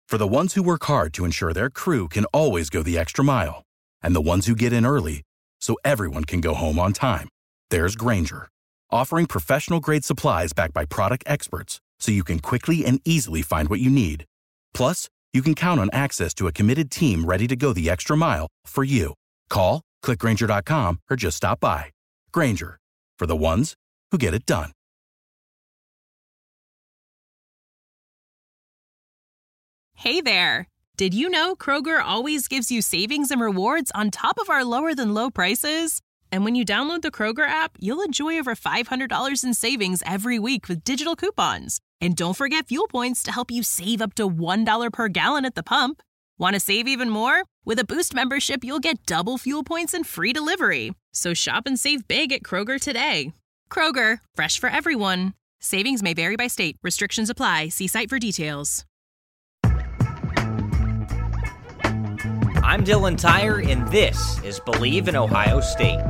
For the ones who work hard to ensure their crew can always go the extra mile, and the ones who get in early so everyone can go home on time, there's Grainger, offering professional-grade supplies backed by product experts so you can quickly and easily find what you need. Plus, you can count on access to a committed team ready to go the extra mile for you. Call, click Grainger.com, or just stop by. Grainger, for the ones who get it done. Hey there! Did you know Kroger always gives you savings and rewards on top of our lower-than-low prices? And when you download the Kroger app, you'll enjoy over $500 in savings every week with digital coupons. And don't forget Fuel Points to help you save up to $1 per gallon at the pump. Want to save even more? With a Boost membership, you'll get double Fuel Points and free delivery. So shop and save big at Kroger today. Kroger, fresh for everyone. Savings may vary by state. Restrictions apply. See site for details. I'm Dylan Tyre, and this is Believe in Ohio State.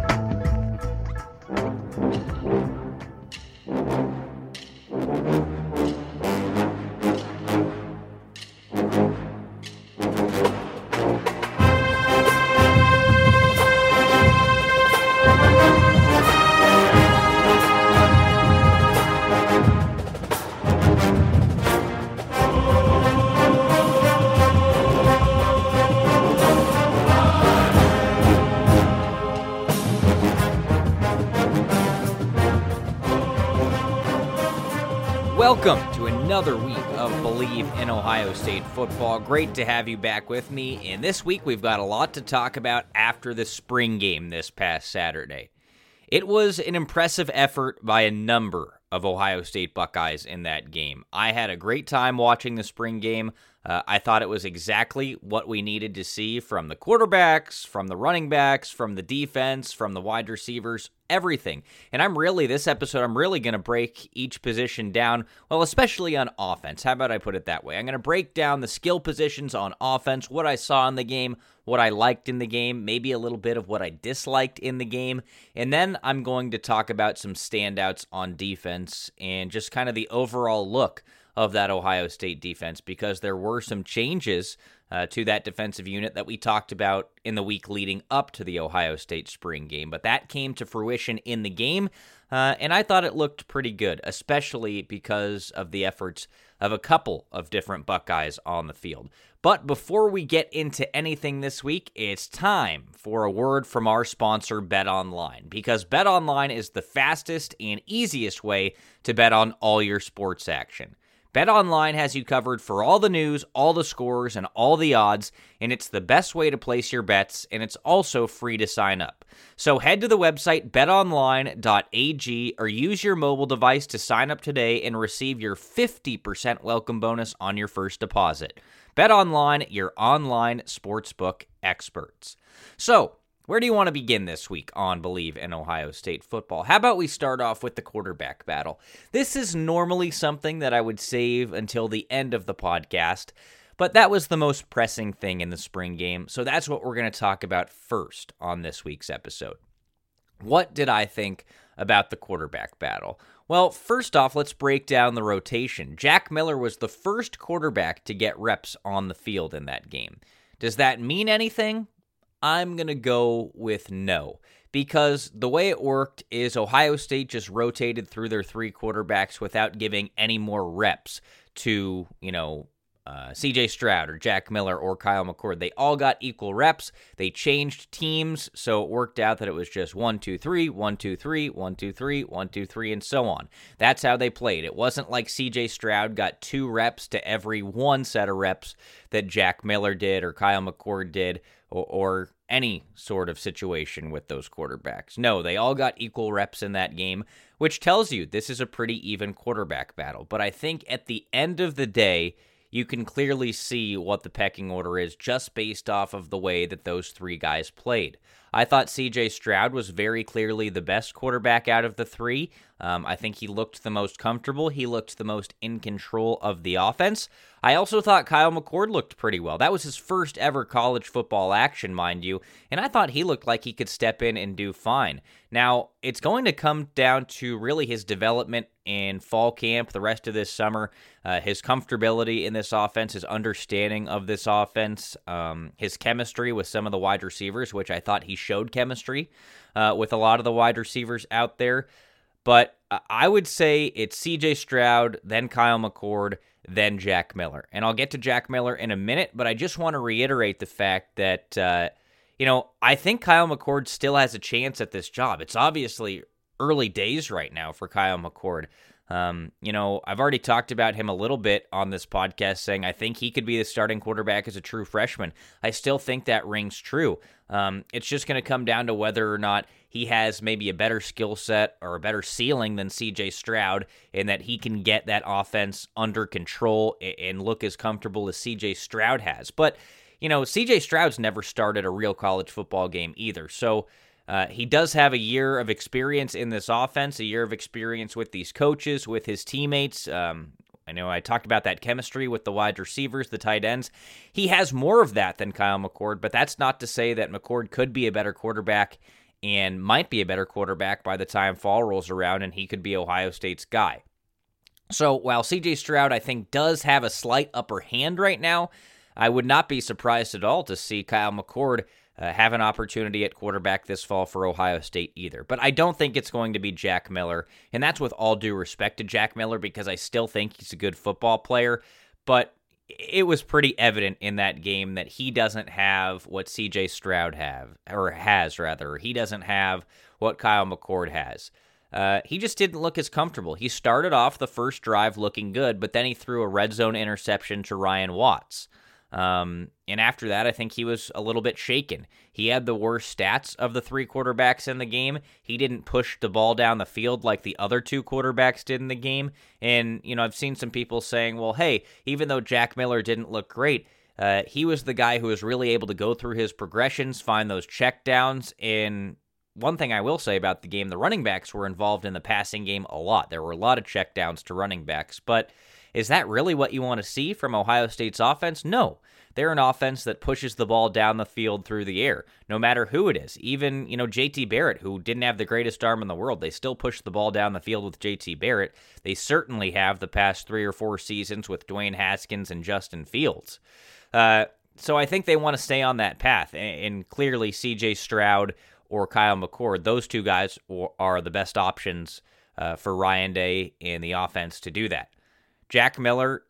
Welcome to another week of Believe in Ohio State football. Great to have you back with me. And this week we've got a lot to talk about after the spring game this past Saturday. It was an impressive effort by a number of Ohio State Buckeyes in that game. I had a great time watching the spring game. I thought it was exactly what we needed to see from the quarterbacks, from the running backs, from the defense, from the wide receivers, everything. And this episode, I'm really going to break each position down, well, especially on offense. How about I put it that way? I'm going to break down the skill positions on offense, what I saw in the game, what I liked in the game, maybe a little bit of what I disliked in the game, and then I'm going to talk about some standouts on defense and just kind of the overall look of that Ohio State defense, because there were some changes to that defensive unit that we talked about in the week leading up to the Ohio State spring game. But that came to fruition in the game, and I thought it looked pretty good, especially because of the efforts of a couple of different Buckeyes on the field. But before we get into anything this week, it's time for a word from our sponsor, BetOnline, because BetOnline is the fastest and easiest way to bet on all your sports action. BetOnline has you covered for all the news, all the scores, and all the odds, and it's the best way to place your bets, and it's also free to sign up. So head to the website betonline.ag or use your mobile device to sign up today and receive your 50% welcome bonus on your first deposit. BetOnline, your online sportsbook experts. So, where do you want to begin this week on Believe in Ohio State football? How about we start off with the quarterback battle? This is normally something that I would save until the end of the podcast, but that was the most pressing thing in the spring game, so that's what we're going to talk about first on this week's episode. What did I think about the quarterback battle? Well, first off, let's break down the rotation. Jack Miller was the first quarterback to get reps on the field in that game. Does that mean anything? I'm going to go with no, because the way it worked is Ohio State just rotated through their three quarterbacks without giving any more reps to, C.J. Stroud or Jack Miller or Kyle McCord. They all got equal reps. They changed teams, so it worked out that it was just 1, 2, 3, 1, 2, 3, 1, 2, 3, 1, 2, 3, and so on. That's how they played. It wasn't like C.J. Stroud got 2 reps to every 1 set of reps that Jack Miller did or Kyle McCord did, or any sort of situation with those quarterbacks. No, they all got equal reps in that game, which tells you this is a pretty even quarterback battle. But I think at the end of the day, you can clearly see what the pecking order is just based off of the way that those three guys played. I thought C.J. Stroud was very clearly the best quarterback out of the three. I think he looked the most comfortable. He looked the most in control of the offense. I also thought Kyle McCord looked pretty well. That was his first ever college football action, mind you, and I thought he looked like he could step in and do fine. Now, it's going to come down to really his development in fall camp, the rest of this summer, his comfortability in this offense, his understanding of this offense, his chemistry with some of the wide receivers, which I thought he showed chemistry with a lot of the wide receivers out there. But I would say it's C.J. Stroud, then Kyle McCord, then Jack Miller. And I'll get to Jack Miller in a minute, but I just want to reiterate the fact that, I think Kyle McCord still has a chance at this job. It's obviously early days right now for Kyle McCord. I've already talked about him a little bit on this podcast, saying I think he could be the starting quarterback as a true freshman. I still think that rings true. It's just going to come down to whether or not he has maybe a better skill set or a better ceiling than C.J. Stroud, and that he can get that offense under control and look as comfortable as C.J. Stroud has. But, C.J. Stroud's never started a real college football game either, so he does have a year of experience in this offense, a year of experience with these coaches, with his teammates. I know I talked about that chemistry with the wide receivers, the tight ends. He has more of that than Kyle McCord, but that's not to say that McCord could be a better quarterback and might be a better quarterback by the time fall rolls around, and he could be Ohio State's guy. So while C.J. Stroud, I think, does have a slight upper hand right now, I would not be surprised at all to see Kyle McCord have an opportunity at quarterback this fall for Ohio State either. But I don't think it's going to be Jack Miller, and that's with all due respect to Jack Miller because I still think he's a good football player, but it was pretty evident in that game that he doesn't have what C.J. Stroud has. He doesn't have what Kyle McCord has. He just didn't look as comfortable. He started off the first drive looking good, but then he threw a red zone interception to Ryan Watts. And after that, I think he was a little bit shaken. He had the worst stats of the three quarterbacks in the game. He didn't push the ball down the field like the other two quarterbacks did in the game. And, I've seen some people saying, well, hey, even though Jack Miller didn't look great, he was the guy who was really able to go through his progressions, find those checkdowns. And one thing I will say about the game, the running backs were involved in the passing game a lot. There were a lot of checkdowns to running backs, but is that really what you want to see from Ohio State's offense? No. They're an offense that pushes the ball down the field through the air, no matter who it is. Even, J.T. Barrett, who didn't have the greatest arm in the world, they still push the ball down the field with J.T. Barrett. They certainly have the past 3 or 4 seasons with Dwayne Haskins and Justin Fields. So I think they want to stay on that path, and clearly C.J. Stroud or Kyle McCord, those two guys are the best options for Ryan Day and the offense to do that. Jack Miller,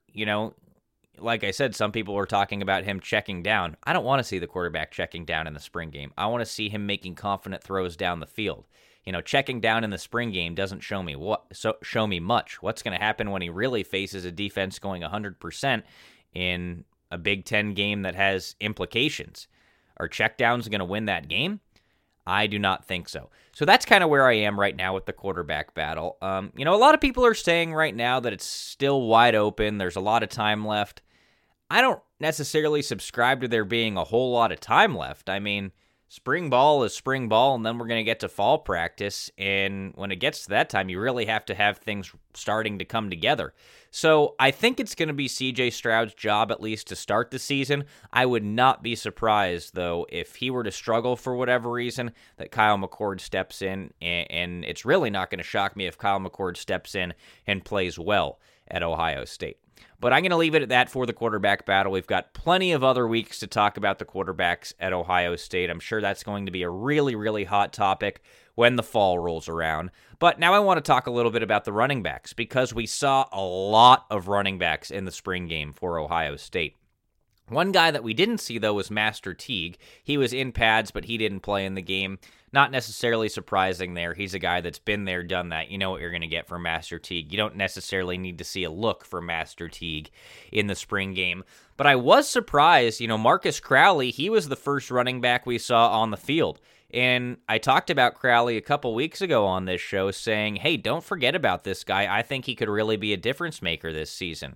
like I said, some people were talking about him checking down. I don't want to see the quarterback checking down in the spring game. I want to see him making confident throws down the field. Checking down in the spring game doesn't show me much. What's going to happen when he really faces a defense going 100% in a Big Ten game that has implications? Are checkdowns going to win that game? I do not think so. So that's kind of where I am right now with the quarterback battle. A lot of people are saying right now that it's still wide open. There's a lot of time left. I don't necessarily subscribe to there being a whole lot of time left. I mean, spring ball is spring ball, and then we're going to get to fall practice. And when it gets to that time, you really have to have things starting to come together. So I think it's going to be C.J. Stroud's job, at least to start the season. I would not be surprised, though, if he were to struggle for whatever reason, that Kyle McCord steps in. And it's really not going to shock me if Kyle McCord steps in and plays well at Ohio State. But I'm going to leave it at that for the quarterback battle. We've got plenty of other weeks to talk about the quarterbacks at Ohio State. I'm sure that's going to be a really, really hot topic when the fall rolls around. But now I want to talk a little bit about the running backs, because we saw a lot of running backs in the spring game for Ohio State. One guy that we didn't see, though, was Master Teague. He was in pads, but he didn't play in the game. Not necessarily surprising there. He's a guy that's been there, done that. You know what you're going to get from Master Teague. You don't necessarily need to see a look for Master Teague in the spring game. But I was surprised, Marcus Crowley, he was the first running back we saw on the field. And I talked about Crowley a couple weeks ago on this show saying, hey, don't forget about this guy. I think he could really be a difference maker this season.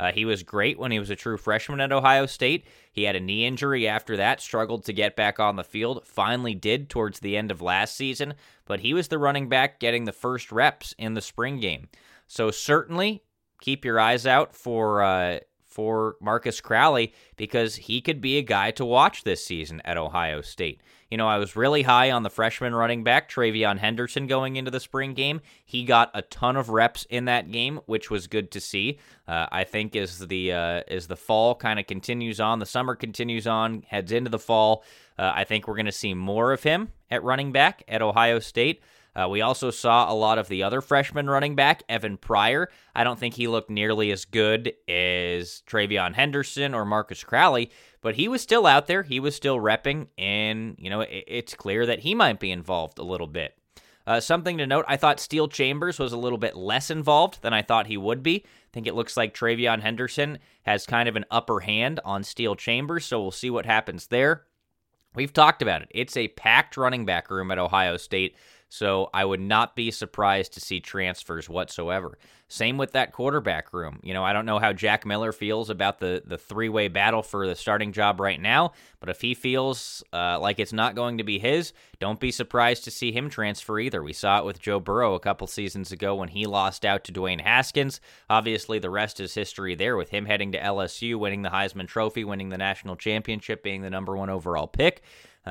He was great when he was a true freshman at Ohio State. He had a knee injury after that, struggled to get back on the field, finally did towards the end of last season, but he was the running back getting the first reps in the spring game. So certainly keep your eyes out for Marcus Crowley, because he could be a guy to watch this season at Ohio State. You know, I was really high on the freshman running back, TreVeyon Henderson, going into the spring game. He got a ton of reps in that game, which was good to see. I think as the fall kind of continues on, the summer continues on, heads into the fall, I think we're going to see more of him at running back at Ohio State. We also saw a lot of the other freshman running back, Evan Pryor. I don't think he looked nearly as good as TreVeyon Henderson or Marcus Crowley, but he was still out there. He was still repping, and it's clear that he might be involved a little bit. Something to note, I thought Steele Chambers was a little bit less involved than I thought he would be. I think it looks like TreVeyon Henderson has kind of an upper hand on Steele Chambers, so we'll see what happens there. We've talked about it. It's a packed running back room at Ohio State, so I would not be surprised to see transfers whatsoever. Same with that quarterback room. I don't know how Jack Miller feels about the three-way battle for the starting job right now, but if he feels like it's not going to be his, don't be surprised to see him transfer either. We saw it with Joe Burrow a couple seasons ago when he lost out to Dwayne Haskins. Obviously, the rest is history there with him heading to LSU, winning the Heisman Trophy, winning the national championship, being the number 1 overall pick.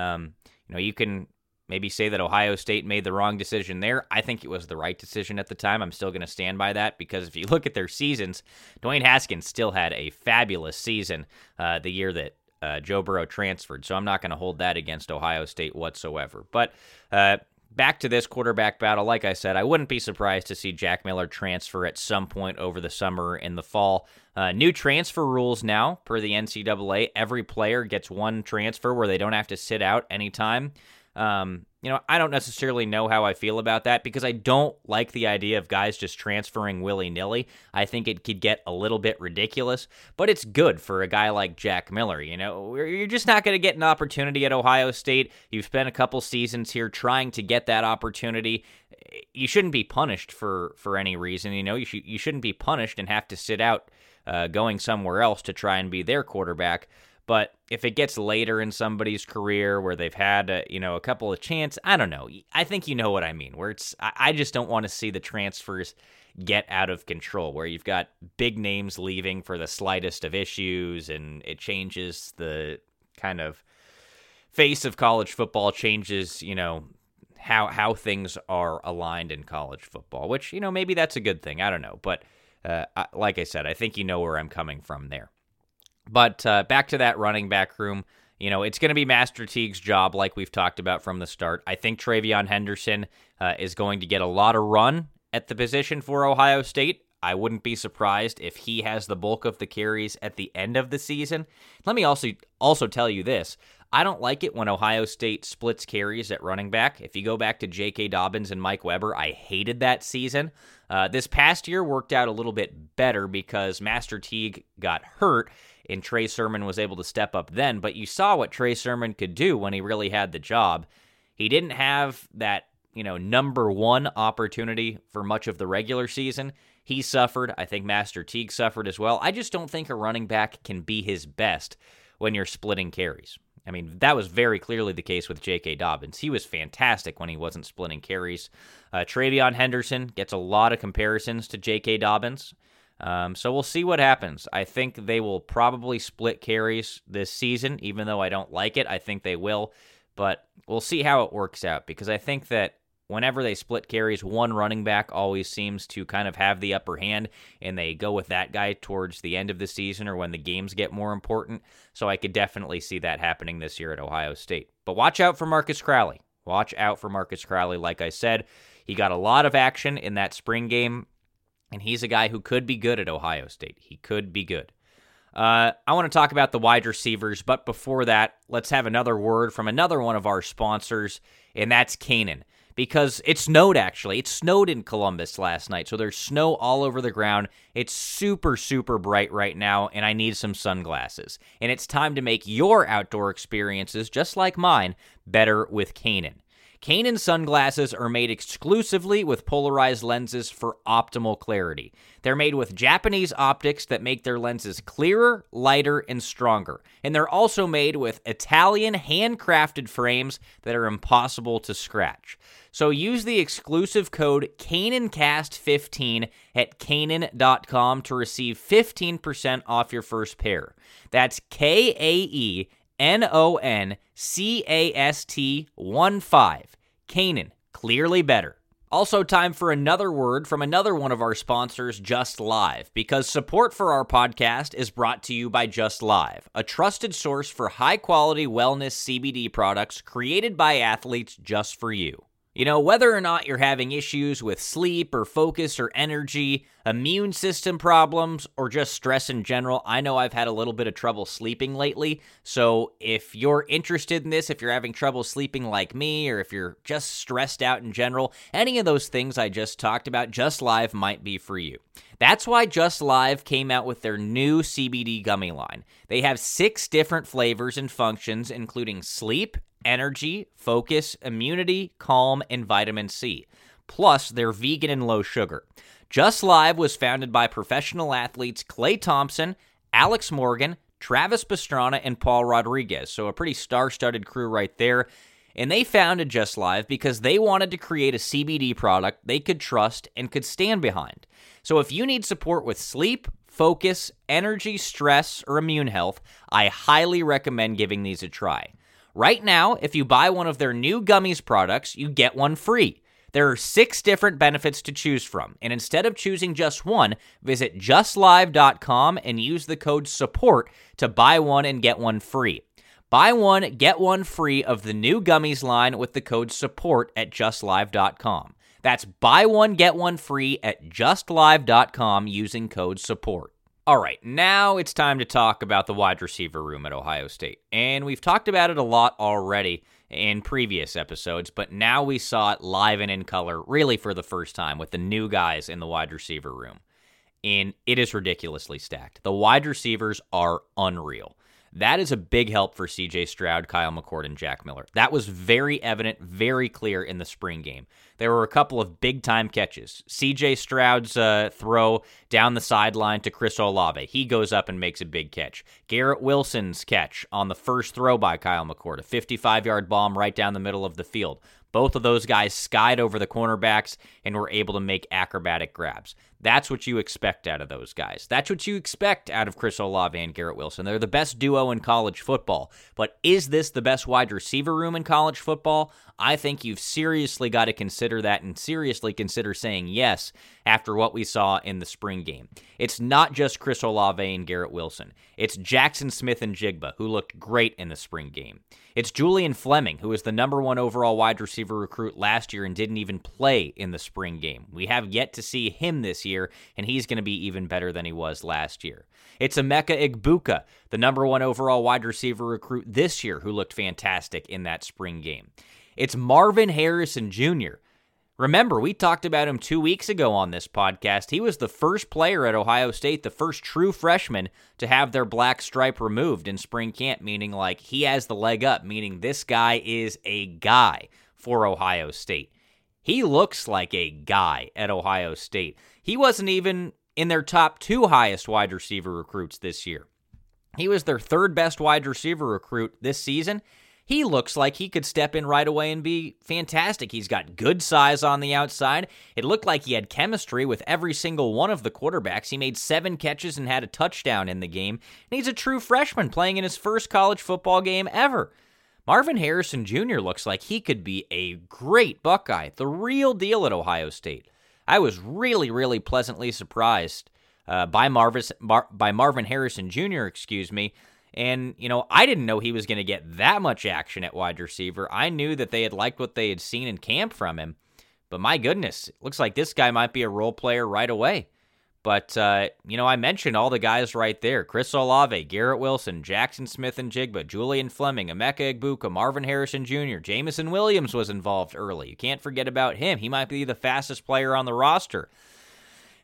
You can maybe say that Ohio State made the wrong decision there. I think it was the right decision at the time. I'm still going to stand by that, because if you look at their seasons, Dwayne Haskins still had a fabulous season the year that Joe Burrow transferred, so I'm not going to hold that against Ohio State whatsoever. But back to this quarterback battle, like I said, I wouldn't be surprised to see Jack Miller transfer at some point over the summer and the fall. New transfer rules now, per the NCAA. Every player gets one transfer where they don't have to sit out anytime. I don't necessarily know how I feel about that, because I don't like the idea of guys just transferring willy-nilly. I think it could get a little bit ridiculous, but it's good for a guy like Jack Miller. You're just not going to get an opportunity at Ohio State. You've spent a couple seasons here trying to get that opportunity. You shouldn't be punished for any reason. You shouldn't be punished and have to sit out going somewhere else to try and be their quarterback. But if it gets later in somebody's career where they've had a couple of chances, I don't know. I think you know what I mean. Where I just don't want to see the transfers get out of control, where you've got big names leaving for the slightest of issues, and it changes the kind of face of college football, changes how things are aligned in college football. Which maybe that's a good thing. I don't know, but like I said, I think you know where I'm coming from there. But back to that running back room, it's going to be Master Teague's job, like we've talked about from the start. I think TreVeyon Henderson is going to get a lot of run at the position for Ohio State. I wouldn't be surprised if he has the bulk of the carries at the end of the season. Let me also tell you this. I don't like it when Ohio State splits carries at running back. If you go back to J.K. Dobbins and Mike Weber, I hated that season. This past year worked out a little bit better because Master Teague got hurt, and Trey Sermon was able to step up then, but you saw what Trey Sermon could do when he really had the job. He didn't have that, number 1 opportunity for much of the regular season. He suffered. I think Master Teague suffered as well. I just don't think a running back can be his best when you're splitting carries. I mean, that was very clearly the case with J.K. Dobbins. He was fantastic when he wasn't splitting carries. TreVeyon Henderson gets a lot of comparisons to J.K. Dobbins. So we'll see what happens. I think they will probably split carries this season, even though I don't like it. I think they will, but we'll see how it works out, because I think that whenever they split carries, one running back always seems to kind of have the upper hand, and they go with that guy towards the end of the season or when the games get more important. So I could definitely see that happening this year at Ohio State. But watch out for Marcus Crowley. Watch out for Marcus Crowley. Like I said, he got a lot of action in that spring game, and he's a guy who could be good at Ohio State. He could be good. I want to talk about the wide receivers, but before that, let's have another word from another one of our sponsors, and that's Canaan. Because it snowed, actually. It snowed in Columbus last night, so there's snow all over the ground. It's super, super bright right now, and I need some sunglasses. And it's time to make your outdoor experiences, just like mine, better with Canaan. Kaenon sunglasses are made exclusively with polarized lenses for optimal clarity. They're made with Japanese optics that make their lenses clearer, lighter, and stronger. And they're also made with Italian handcrafted frames that are impossible to scratch. So use the exclusive code KanonCast15 at Kaenon.com to receive 15% off your first pair. That's KAENONCAST15. Kaenon, clearly better. Also, time for another word from another one of our sponsors, Just Live, because support for our podcast is brought to you by Just Live, a trusted source for high-quality wellness CBD products created by athletes just for you. You know, whether or not you're having issues with sleep or focus or energy, immune system problems, or just stress in general, I know I've had a little bit of trouble sleeping lately. So if you're interested in this, if you're having trouble sleeping like me, or if you're just stressed out in general, any of those things I just talked about, Just Live might be for you. That's why Just Live came out with their new CBD gummy line. They have 6 different flavors and functions, including sleep, energy, focus, immunity, calm, and vitamin C. Plus, they're vegan and low sugar. Just Live was founded by professional athletes Klay Thompson, Alex Morgan, Travis Pastrana, and Paul Rodriguez. So a pretty star-studded crew right there. And they founded Just Live because they wanted to create a CBD product they could trust and could stand behind. So if you need support with sleep, focus, energy, stress, or immune health, I highly recommend giving these a try. Right now, if you buy one of their new gummies products, you get one free. There are 6 different benefits to choose from, and instead of choosing just one, visit justlive.com and use the code SUPPORT to buy one and get one free. Buy one, get one free of the new gummies line with the code SUPPORT at justlive.com. That's buy one, get one free at justlive.com using code SUPPORT. All right, now it's time to talk about the wide receiver room at Ohio State. And we've talked about it a lot already in previous episodes, but now we saw it live and in color really for the first time with the new guys in the wide receiver room. And it is ridiculously stacked. The wide receivers are unreal. That is a big help for C.J. Stroud, Kyle McCord, and Jack Miller. That was very evident, very clear in the spring game. There were a couple of big-time catches. C.J. Stroud's throw down the sideline to Chris Olave. He goes up and makes a big catch. Garrett Wilson's catch on the first throw by Kyle McCord, a 55-yard bomb right down the middle of the field. Both of those guys skied over the cornerbacks and were able to make acrobatic grabs. That's what you expect out of those guys. That's what you expect out of Chris Olave and Garrett Wilson. They're the best duo in college football. But is this the best wide receiver room in college football? I think you've seriously got to consider that and seriously consider saying yes after what we saw in the spring game. It's not just Chris Olave and Garrett Wilson. It's Jaxon Smith-Njigba, who looked great in the spring game. It's Julian Fleming, who was the number 1 overall wide receiver recruit last year and didn't even play in the spring game. We have yet to see him this year, and he's going to be even better than he was last year. It's Emeka Egbuka, the number 1 overall wide receiver recruit this year, who looked fantastic in that spring game. It's Marvin Harrison Jr. Remember, we talked about him 2 weeks ago on this podcast. He was the first player at Ohio State, the first true freshman to have their black stripe removed in spring camp, meaning like he has the leg up, meaning this guy is a guy for Ohio State. He looks like a guy at Ohio State. He wasn't even in their top 2 highest wide receiver recruits this year. He was their 3rd best wide receiver recruit this season. He looks like he could step in right away and be fantastic. He's got good size on the outside. It looked like he had chemistry with every single one of the quarterbacks. He made 7 catches and had a touchdown in the game. And he's a true freshman playing in his first college football game ever. Marvin Harrison Jr. looks like he could be a great Buckeye, the real deal at Ohio State. I was really, really pleasantly surprised by Marvin Harrison Jr., And, I didn't know he was going to get that much action at wide receiver. I knew that they had liked what they had seen in camp from him. But my goodness, it looks like this guy might be a role player right away. But, I mentioned all the guys right there. Chris Olave, Garrett Wilson, Jaxon Smith-Njigba, Julian Fleming, Emeka Egbuka, Marvin Harrison Jr., Jameson Williams was involved early. You can't forget about him. He might be the fastest player on the roster.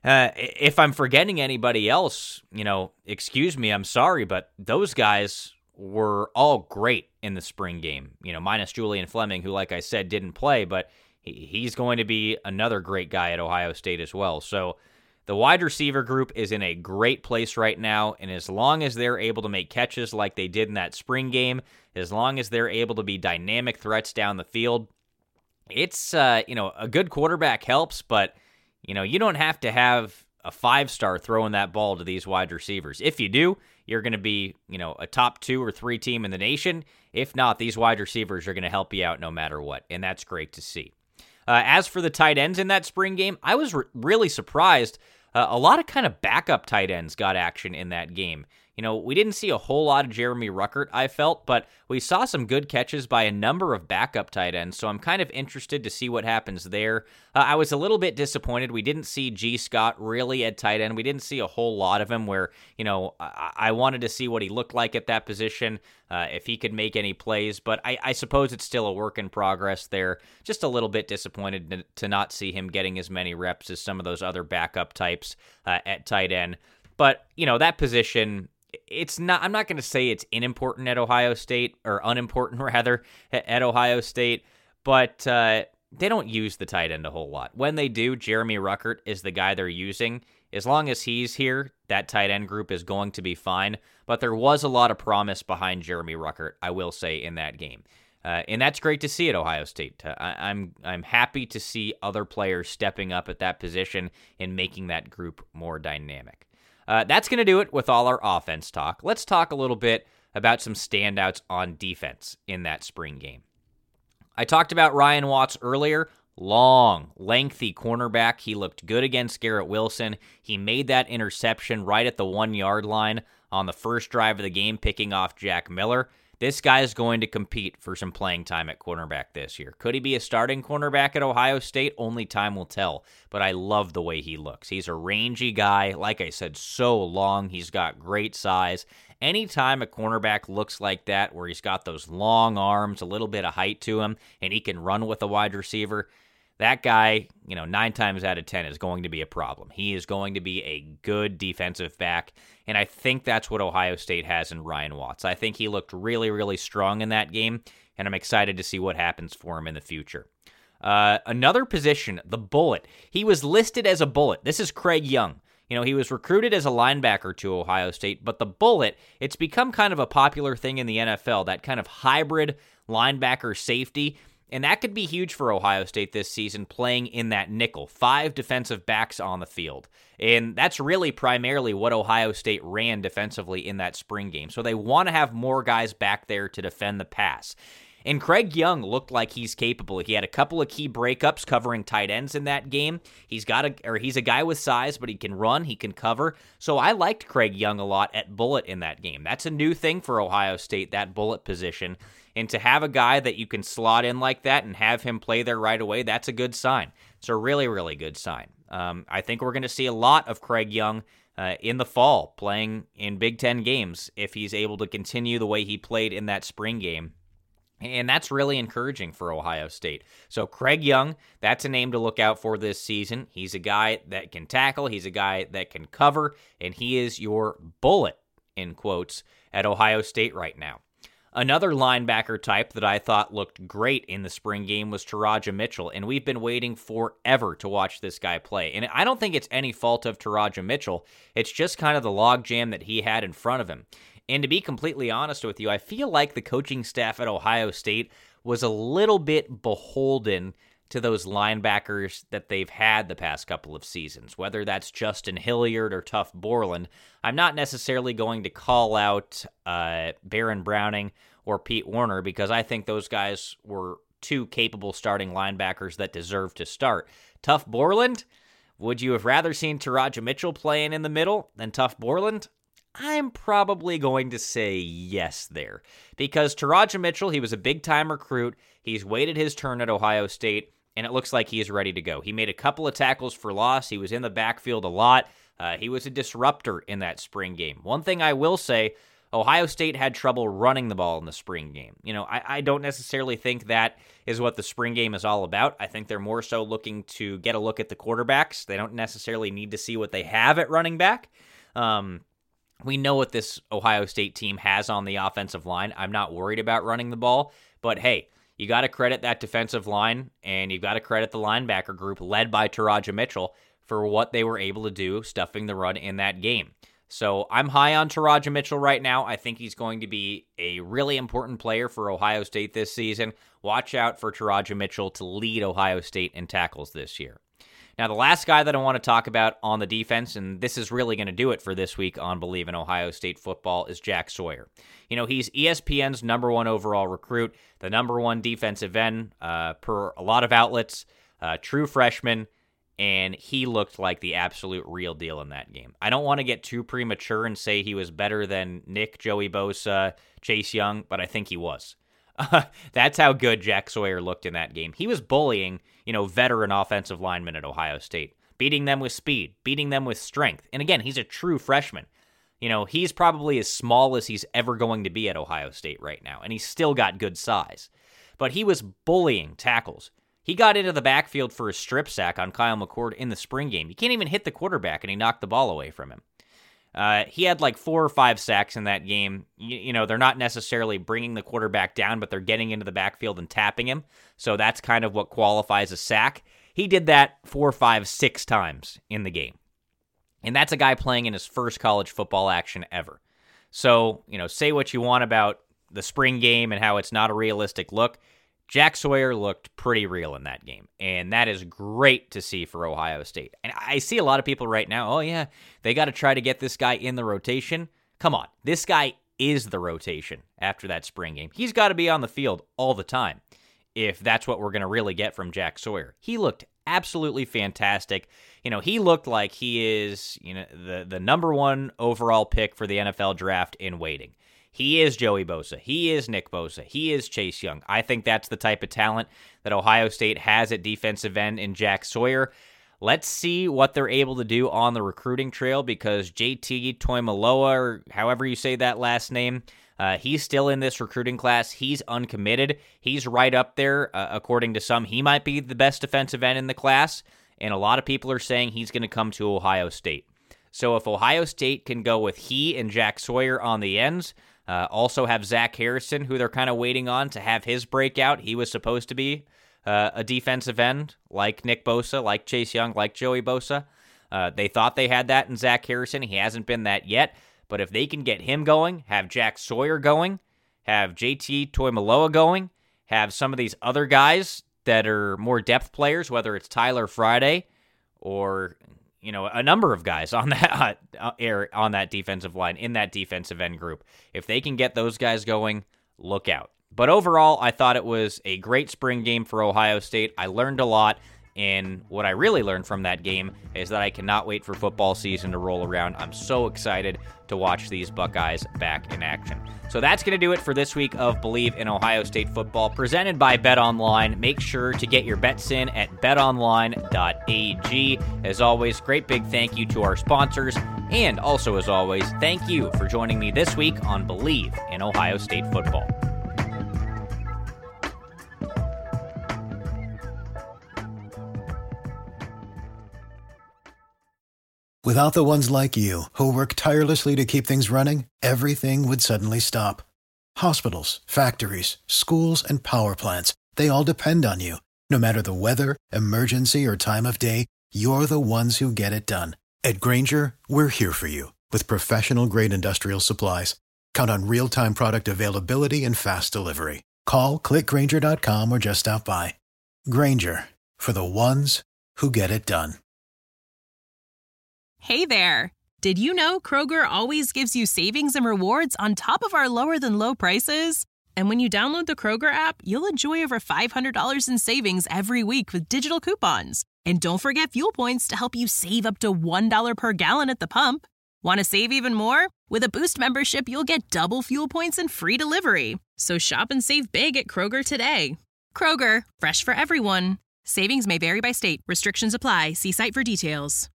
If I'm forgetting anybody else, excuse me, I'm sorry, but those guys were all great in the spring game, minus Julian Fleming, who, like I said, didn't play, but he's going to be another great guy at Ohio State as well. So the wide receiver group is in a great place right now, and as long as they're able to make catches like they did in that spring game, as long as they're able to be dynamic threats down the field, it's, a good quarterback helps, but, you don't have to have a 5-star throwing that ball to these wide receivers. If you do, you're going to be, a top 2 or 3 team in the nation. If not, these wide receivers are going to help you out no matter what, and that's great to see. As for the tight ends in that spring game, I was really surprised. A lot of kind of backup tight ends got action in that game. We didn't see a whole lot of Jeremy Ruckert, I felt, but we saw some good catches by a number of backup tight ends, so I'm kind of interested to see what happens there. I was a little bit disappointed. We didn't see G. Scott really at tight end. We didn't see a whole lot of him where, I wanted to see what he looked like at that position, if he could make any plays, but I suppose it's still a work in progress there. Just a little bit disappointed to not see him getting as many reps as some of those other backup types at tight end. But, that position, I'm not going to say it's unimportant at Ohio State, or unimportant rather, at Ohio State, but they don't use the tight end a whole lot. When they do, Jeremy Ruckert is the guy they're using. As long as he's here, that tight end group is going to be fine, but there was a lot of promise behind Jeremy Ruckert, I will say, in that game. And that's great to see at Ohio State. I'm happy to see other players stepping up at that position and making that group more dynamic. That's going to do it with all our offense talk. Let's talk a little bit about some standouts on defense in that spring game. I talked about Ryan Watts earlier. Long, lengthy cornerback. He looked good against Garrett Wilson. He made that interception right at the 1-yard line on the first drive of the game, picking off Jack Miller. This guy is going to compete for some playing time at cornerback this year. Could he be a starting cornerback at Ohio State? Only time will tell, but I love the way he looks. He's a rangy guy. Like I said, so long. He's got great size. Anytime a cornerback looks like that, where he's got those long arms, a little bit of height to him, and he can run with a wide receiver, that guy, 9 times out of 10 is going to be a problem. He is going to be a good defensive back, and I think that's what Ohio State has in Ryan Watts. I think he looked really, really strong in that game, and I'm excited to see what happens for him in the future. Another position, the bullet. He was listed as a bullet. This is Craig Young. He was recruited as a linebacker to Ohio State, but the bullet, it's become kind of a popular thing in the NFL, that kind of hybrid linebacker safety. And that could be huge for Ohio State this season, playing in that nickel. 5 defensive backs on the field. And that's really primarily what Ohio State ran defensively in that spring game. So they want to have more guys back there to defend the pass. And Craig Young looked like he's capable. He had a couple of key breakups covering tight ends in that game. He's a guy with size, but he can run, he can cover. So I liked Craig Young a lot at bullet in that game. That's a new thing for Ohio State, that bullet position. And to have a guy that you can slot in like that and have him play there right away, that's a good sign. It's a really, really good sign. I think we're going to see a lot of Craig Young in the fall playing in Big Ten games if he's able to continue the way he played in that spring game. And that's really encouraging for Ohio State. So Craig Young, that's a name to look out for this season. He's a guy that can tackle. He's a guy that can cover. And he is your bullet, in quotes, at Ohio State right now. Another linebacker type that I thought looked great in the spring game was Taraja Mitchell, and we've been waiting forever to watch this guy play. And I don't think it's any fault of Taraja Mitchell. It's just kind of the logjam that he had in front of him. And to be completely honest with you, I feel like the coaching staff at Ohio State was a little bit beholden to those linebackers that they've had the past couple of seasons, whether that's Justin Hilliard or Tuf Borland. I'm not necessarily going to call out Baron Browning or Pete Werner because I think those guys were 2 capable starting linebackers that deserve to start. Tuf Borland, would you have rather seen Taraja Mitchell playing in the middle than Tuf Borland? I'm probably going to say yes there. Because Taraja Mitchell, he was a big-time recruit. He's waited his turn at Ohio State, and it looks like he is ready to go. He made a couple of tackles for loss. He was in the backfield a lot. He was a disruptor in that spring game. One thing I will say, Ohio State had trouble running the ball in the spring game. I don't necessarily think that is what the spring game is all about. I think they're more so looking to get a look at the quarterbacks. They don't necessarily need to see what they have at running back. We know what this Ohio State team has on the offensive line. I'm not worried about running the ball, but hey, you got to credit that defensive line, and you've got to credit the linebacker group led by Taraja Mitchell for what they were able to do stuffing the run in that game. So I'm high on Taraja Mitchell right now. I think he's going to be a really important player for Ohio State this season. Watch out for Taraja Mitchell to lead Ohio State in tackles this year. Now, the last guy that I want to talk about on the defense, and this is really going to do it for this week on Believe in Ohio State Football, is Jack Sawyer. You know, he's ESPN's number one overall recruit, the number one defensive end per a lot of outlets, true freshman, and he looked like the absolute real deal in that game. I don't want to get too premature and say he was better than Nick, Joey Bosa, Chase Young, but I think he was. That's how good Jack Sawyer looked in that game. He was bullying, veteran offensive linemen at Ohio State, beating them with speed, beating them with strength. And again, he's a true freshman. He's probably as small as he's ever going to be at Ohio State right now, and he's still got good size. But he was bullying tackles. He got into the backfield for a strip sack on Kyle McCord in the spring game. He can't even hit the quarterback, and he knocked the ball away from him. He had like 4 or 5 sacks in that game. They're not necessarily bringing the quarterback down, but they're getting into the backfield and tapping him. So that's kind of what qualifies a sack. He did that 4, 5, 6 times in the game. And that's a guy playing in his first college football action ever. So, say what you want about the spring game and how it's not a realistic look. Jack Sawyer looked pretty real in that game, and that is great to see for Ohio State. And I see a lot of people right now, oh yeah, they got to try to get this guy in the rotation. Come on, this guy is the rotation after that spring game. He's got to be on the field all the time if that's what we're going to really get from Jack Sawyer. He looked absolutely fantastic. He looked like he is the number one overall pick for the NFL draft in waiting. He is Joey Bosa. He is Nick Bosa. He is Chase Young. I think that's the type of talent that Ohio State has at defensive end in Jack Sawyer. Let's see what they're able to do on the recruiting trail because JT Toimaloa, or however you say that last name, he's still in this recruiting class. He's uncommitted. He's right up there. According to some, he might be the best defensive end in the class, and a lot of people are saying he's going to come to Ohio State. So if Ohio State can go with he and Jack Sawyer on the ends, also have Zach Harrison, who they're kind of waiting on to have his breakout. He was supposed to be a defensive end like Nick Bosa, like Chase Young, like Joey Bosa. They thought they had that in Zach Harrison. He hasn't been that yet. But if they can get him going, have Jack Sawyer going, have JT Toimaloa going, have some of these other guys that are more depth players, whether it's Tyler Friday or a number of guys on that defensive line, in that defensive end group. If they can get those guys going, look out. But overall, I thought it was a great spring game for Ohio State. I learned a lot, and what I really learned from that game is that I cannot wait for football season to roll around. I'm so excited to watch these Buckeyes back in action. So that's going to do it for this week of Believe in Ohio State Football, presented by BetOnline. Make sure to get your bets in at betonline.ag. As always, great big thank you to our sponsors. And also, as always, thank you for joining me this week on Believe in Ohio State Football. Without the ones like you, who work tirelessly to keep things running, everything would suddenly stop. Hospitals, factories, schools, and power plants, they all depend on you. No matter the weather, emergency, or time of day, you're the ones who get it done. At Grainger, we're here for you with professional-grade industrial supplies. Count on real-time product availability and fast delivery. Call, click Grainger.com, or just stop by. Grainger, for the ones who get it done. Hey there! Did you know Kroger always gives you savings and rewards on top of our lower-than-low prices? And when you download the Kroger app, you'll enjoy over $500 in savings every week with digital coupons. And don't forget fuel points to help you save up to $1 per gallon at the pump. Want to save even more? With a Boost membership, you'll get double fuel points and free delivery. So shop and save big at Kroger today. Kroger, fresh for everyone. Savings may vary by state. Restrictions apply. See site for details.